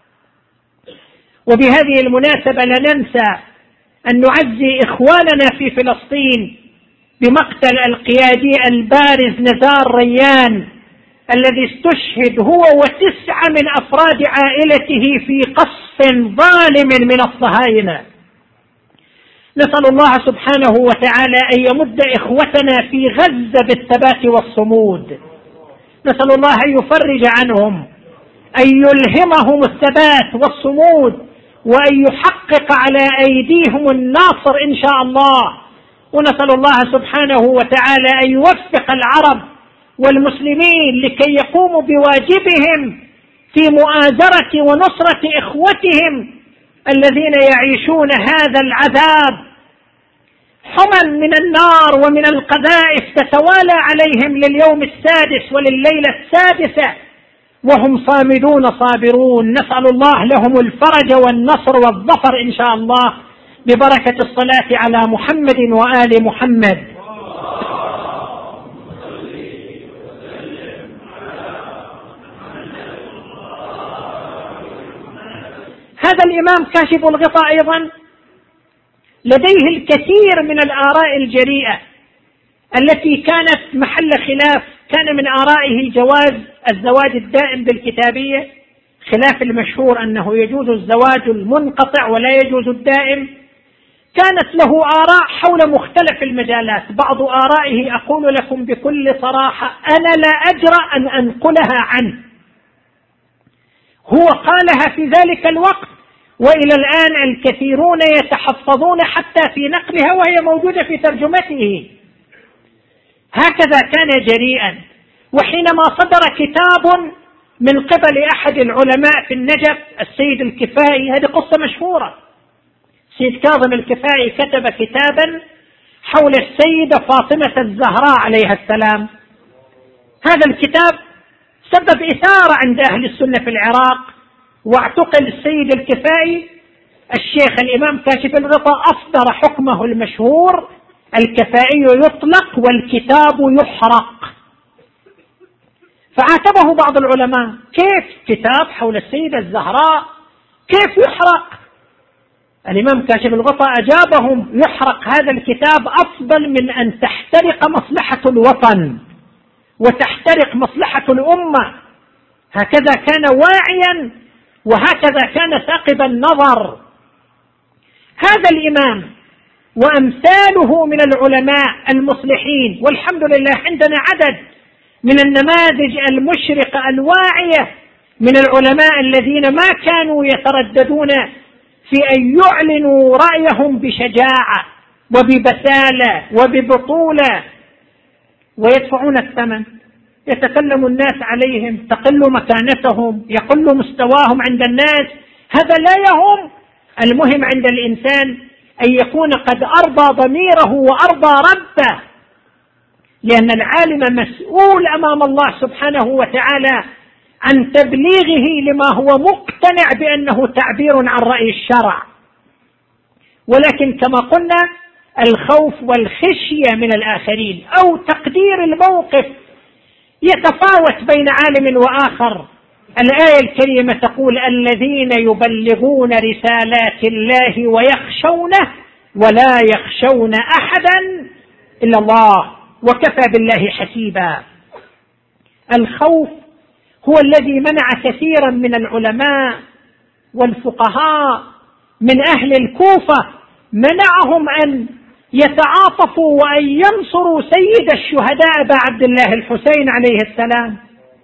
وبهذه المناسبة لا ننسى أن نعزي إخواننا في فلسطين بمقتل القيادي البارز نزار ريان الذي استشهد هو و9 من أفراد عائلته في قصف ظالم من الصهاينة. نسأل الله سبحانه وتعالى أن يمد إخوتنا في غزة بالثبات والصمود، نسأل الله أن يفرج عنهم، أن يلهمهم الثبات والصمود، وأن يحقق على أيديهم الناصر إن شاء الله. ونسأل الله سبحانه وتعالى أن يوفق العرب والمسلمين لكي يقوموا بواجبهم في مؤازرة ونصرة إخوتهم الذين يعيشون هذا العذاب. حمل من النار ومن القذائف تتوالى عليهم لليوم 6 ولليلة 6 وهم صامدون صابرون. نسأل الله لهم الفرج والنصر والظفر إن شاء الله ببركة الصلاة على محمد وآل محمد. هذا الإمام كاشف الغطاء أيضا لديه الكثير من الآراء الجريئة التي كانت محل خلاف. كان من آرائه جواز الزواج الدائم بالكتابية، خلاف المشهور أنه يجوز الزواج المنقطع ولا يجوز الدائم. كانت له آراء حول مختلف المجالات. بعض آرائه أقول لكم بكل صراحة أنا لا أجرأ أن أنقلها عنه، هو قالها في ذلك الوقت، وإلى الآن الكثيرون يتحفظون حتى في نقلها وهي موجودة في ترجمته. هكذا كان جريئا. وحينما صدر كتاب من قبل أحد العلماء في النجف السيد الكفائي، هذه قصة مشهورة، سيد كاظم الكفائي كتب كتابا حول السيدة فاطمة الزهراء عليها السلام. هذا الكتاب سبب إثارة عند أهل السنة في العراق، واعتقل السيد الكفائي. الشيخ الإمام كاشف الغطاء أصدر حكمه المشهور: الكفائي يطلق والكتاب يحرق. فعاتبه بعض العلماء: كيف كتاب حول السيدة الزهراء كيف يحرق؟ الإمام كاشف الغطاء أجابهم: يحرق هذا الكتاب أفضل من أن تحترق مصلحة الوطن وتحترق مصلحة الأمة. هكذا كان واعيا وهكذا كان ثاقب النظر. هذا الإمام وأمثاله من العلماء المصلحين، والحمد لله عندنا عدد من النماذج المشرقة الواعية من العلماء الذين ما كانوا يترددون في أن يعلنوا رأيهم بشجاعة وببسالة وببطولة ويدفعون الثمن. يتكلم الناس عليهم، تقل مكانتهم، يقل مستواهم عند الناس، هذا لا يهم. المهم عند الإنسان أن يكون قد أرضى ضميره وأرضى ربه، لأن العالم مسؤول أمام الله سبحانه وتعالى عن تبليغه لما هو مقتنع بأنه تعبير عن رأي الشرع. ولكن كما قلنا الخوف والخشية من الآخرين أو تقدير الموقف يتفاوت بين عالم وآخر. الآية الكريمة تقول: الذين يبلغون رسالات الله ويخشونه ولا يخشون أحدا إلا الله وكفى بالله حسيبا. الخوف هو الذي منع كثيرا من العلماء والفقهاء من أهل الكوفة، منعهم أن يتعاطفوا وأن ينصروا سيد الشهداء أبا عبد الله الحسين عليه السلام.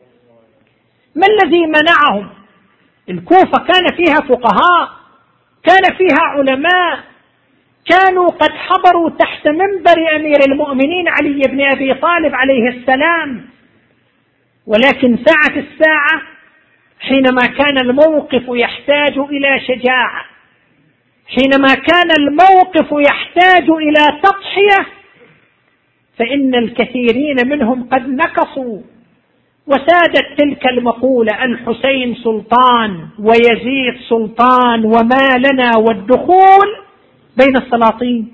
ما الذي منعهم؟ الكوفة كان فيها فقهاء، كان فيها علماء، كانوا قد حضروا تحت منبر أمير المؤمنين علي بن أبي طالب عليه السلام. ولكن ساعة الساعة حينما كان الموقف يحتاج إلى شجاعة، حينما كان الموقف يحتاج إلى تضحية، فإن الكثيرين منهم قد نكصوا وسادت تلك المقولة: الحسين سلطان ويزيد سلطان وما لنا والدخول بين السلاطين.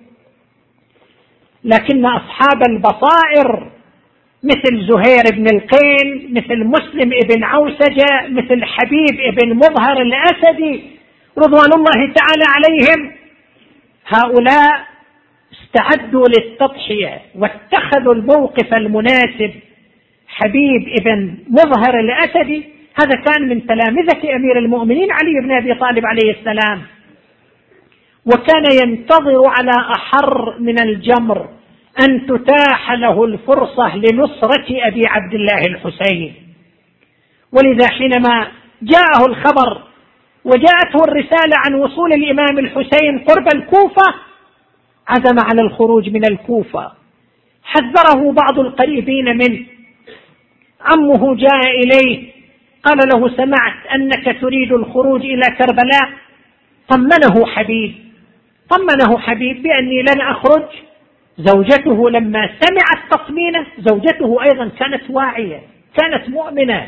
لكن أصحاب البصائر مثل زهير بن القيل، مثل مسلم ابن عوسجة، مثل حبيب ابن مظهر الأسدي رضوان الله تعالى عليهم، هؤلاء استعدوا للتضحية واتخذوا الموقف المناسب. حبيب ابن مظهر الأسدي هذا كان من تلامذة أمير المؤمنين علي بن أبي طالب عليه السلام، وكان ينتظر على أحر من الجمر أن تتاح له الفرصة لنصرة أبي عبد الله الحسين. ولذا حينما جاءه الخبر وجاءته الرسالة عن وصول الإمام الحسين قرب الكوفة عزم على الخروج من الكوفة. حذره بعض القريبين منه، عمه جاء إليه قال له: سمعت أنك تريد الخروج إلى كربلاء. طمنه حبيب بأني لن أخرج. زوجته لما سمعت تطمينه، زوجته أيضا كانت واعية، كانت مؤمنة: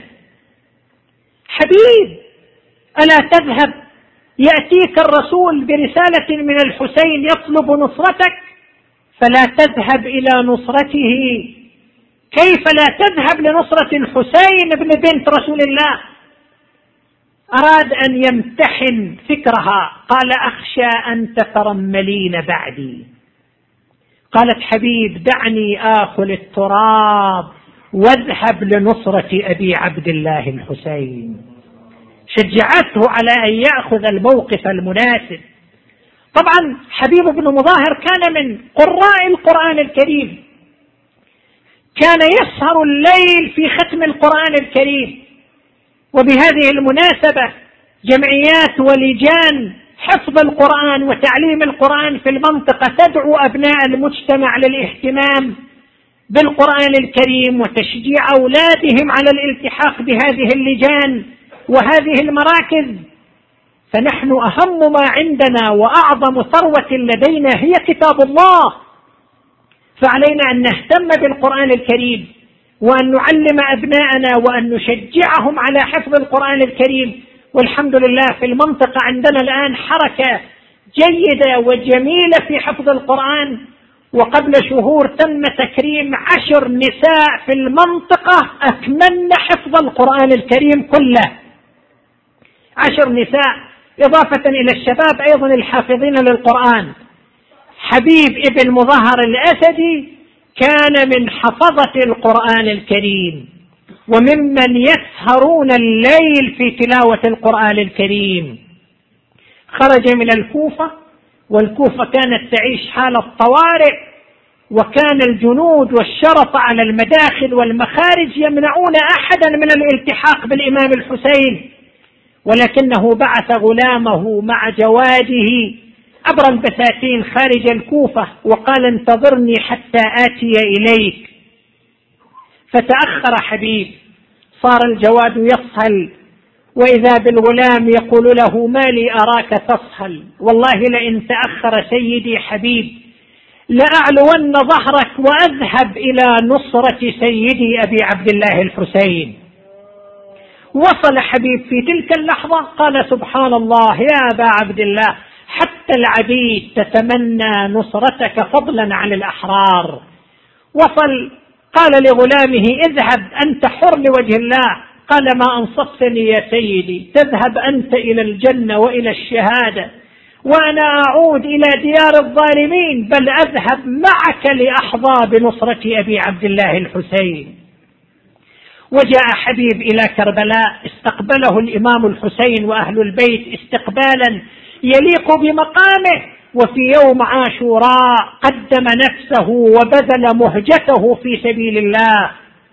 حبيب ألا تذهب؟ يأتيك الرسول برسالة من الحسين يطلب نصرتك، فلا تذهب إلى نصرته. كيف لا تذهب لنصرة الحسين ابن بنت رسول الله؟ أراد أن يمتحن فكرها. قال: أخشى أن تترملين بعدي. قالت حبيب: دعني آكل التراب واذهب لنصرة أبي عبد الله الحسين. شجعته على أن يأخذ الموقف المناسب. طبعا حبيب بن مظاهر كان من قراء القرآن الكريم، كان يسهر الليل في ختم القرآن الكريم. وبهذه المناسبة جمعيات ولجان حفظ القرآن وتعليم القرآن في المنطقة تدعو أبناء المجتمع للاهتمام بالقرآن الكريم وتشجيع أولادهم على الالتحاق بهذه اللجان وهذه المراكز. فنحن أهم ما عندنا وأعظم ثروة لدينا هي كتاب الله، فعلينا أن نهتم بالقرآن الكريم وأن نعلم أبناءنا وأن نشجعهم على حفظ القرآن الكريم. والحمد لله في المنطقة عندنا الآن حركة جيدة وجميلة في حفظ القرآن. وقبل شهور تم تكريم 10 نساء في المنطقة أكملن حفظ القرآن الكريم كله. 10 نساء إضافة إلى الشباب أيضا الحافظين للقرآن. حبيب ابن مظهر الأسدي كان من حفظة القرآن الكريم وممن يسهرون الليل في تلاوة القرآن الكريم. خرج من الكوفة، والكوفة كانت تعيش حالة طوارئ، وكان الجنود والشرطة على المداخل والمخارج يمنعون أحدا من الالتحاق بالإمام الحسين، ولكنه بعث غلامه مع جواده عبر البساتين خارج الكوفة وقال: انتظرني حتى آتي إليك. فتأخر حبيب، صار الجواد يصهل، وإذا بالغلام يقول له: ما لي أراك تصهل؟ والله لئن تأخر سيدي حبيب لأعلون ظهرك وأذهب إلى نصرة سيدي أبي عبد الله الحسين. وصل حبيب في تلك اللحظة قال: سبحان الله يا أبا عبد الله، حتى العبيد تتمنى نصرتك فضلا عن الأحرار. وصل قال لغلامه: اذهب أنت حر لوجه الله. قال: ما أنصفتني يا سيدي، تذهب أنت إلى الجنة وإلى الشهادة وأنا أعود إلى ديار الظالمين، بل أذهب معك لأحظى بنصرة أبي عبد الله الحسين. وجاء حبيب إلى كربلاء، استقبله الإمام الحسين وأهل البيت استقبالا يليق بمقامه، وفي يوم عاشوراء قدم نفسه وبذل مهجته في سبيل الله،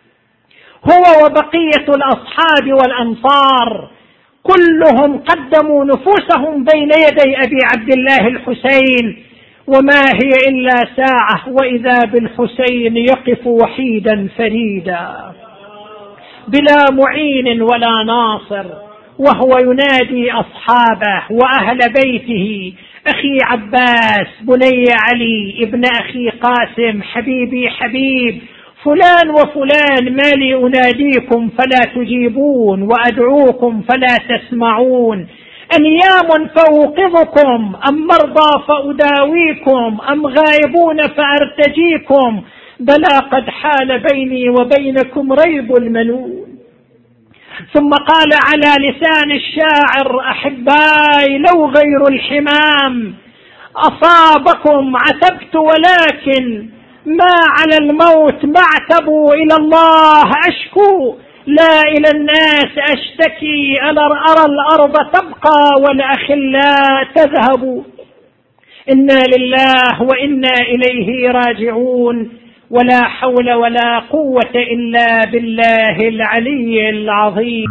هو وبقية الأصحاب والأنصار كلهم قدموا نفوسهم بين يدي أبي عبد الله الحسين. وما هي إلا ساعة وإذا بالحسين يقف وحيدا فريدا بلا معين ولا ناصر، وهو ينادي أصحابه وأهل بيته: أخي عباس، بني علي، ابن أخي قاسم، حبيبي حبيب، فلان وفلان، ما لي أناديكم فلا تجيبون وأدعوكم فلا تسمعون، أنيام فأوقظكم أم مرضى فأداويكم أم غائبون فأرتجيكم، بلى قد حال بيني وبينكم ريب المنون. ثم قال على لسان الشاعر: أحباي لو غير الحمام أصابكم عتبت، ولكن ما على الموت معتبوا، إلى الله أشكو لا إلى الناس أشتكي، أرى الأرض تبقى والأخلاء تذهب. إنا لله وإنا إليه راجعون، ولا حول ولا قوة إلا بالله العلي العظيم.